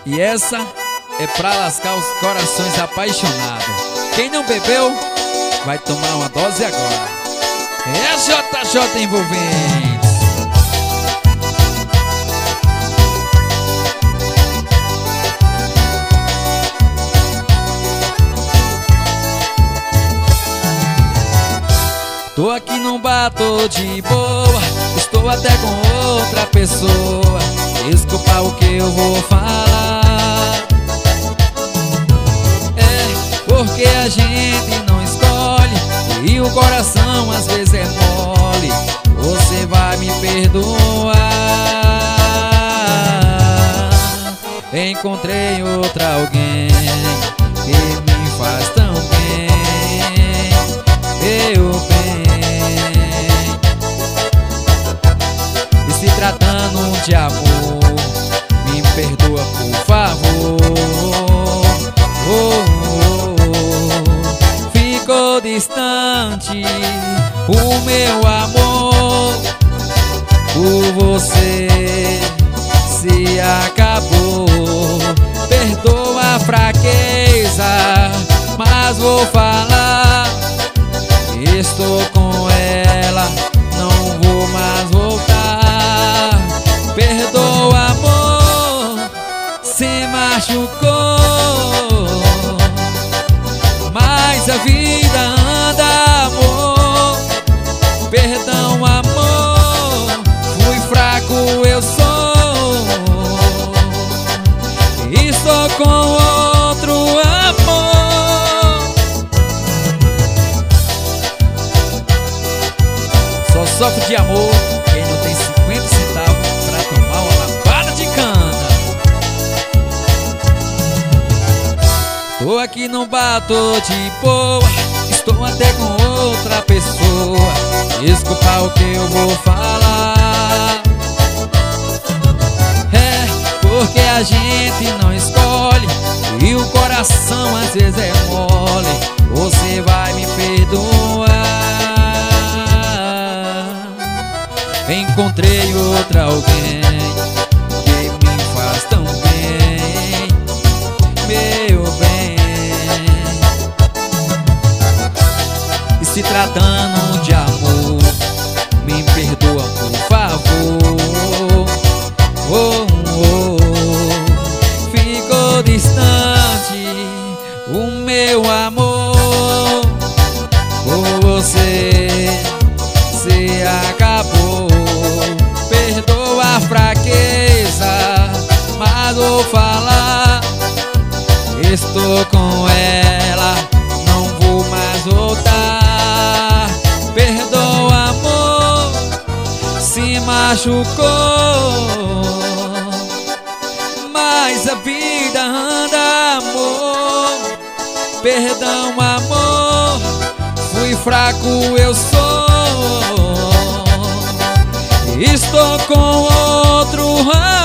E essa é pra lascar os corações apaixonados. Quem não bebeu, vai tomar uma dose agora. É JJ Envolventes. Tô aqui num bar, tô de boa, estou até com outra pessoa. Desculpa o que eu vou falar. É porque a gente não escolhe e o coração às vezes é mole. Você vai me perdoar. Encontrei outra alguém que me faz tão bem. Eu bem. E se tratando de amor, me perdoa por favor. Ficou distante o meu amor. Por você se acabou. Perdoa a fraqueza, mas vou falar. Estou com ela, não vou mais voltar. Perdoa, amor, se machucou, mas a vida anda, amor. Perdão, amor, fui fraco, eu sou. Estou com outro amor. Só sofre de amor quem não tem 50 centavos pra tomar uma lavada de cana. Tô aqui no bar, tô de boa, estou até com outra pessoa. Desculpa o que eu vou falar. É porque a gente não escolhe e o coração às vezes é mole. Você vai me perdoar. Encontrei outra alguém que me faz tão bem, meu bem. E se tratando de amor, me perdoa por favor. Ficou distante o meu amor. Por você se acabou. Perdoa a fraqueza, mas vou falar. Estou com ela, não vou mais voltar. Perdoa, amor, se machucou, mas a vida anda, amor. Perdão, amor, fui fraco, eu sou. Estou com outro amor.